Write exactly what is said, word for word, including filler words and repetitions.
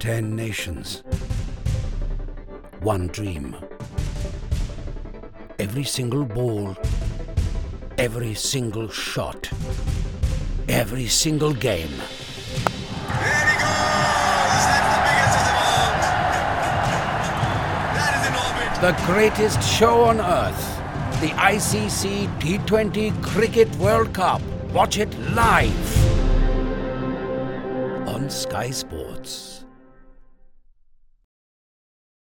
Ten nations. One dream. Every single ball. Every single shot. Every single game. There he goes! That's the biggest of them all! That is in orbit! The greatest show on earth. The I C C T twenty Cricket World Cup. Watch it live on Sky Sports.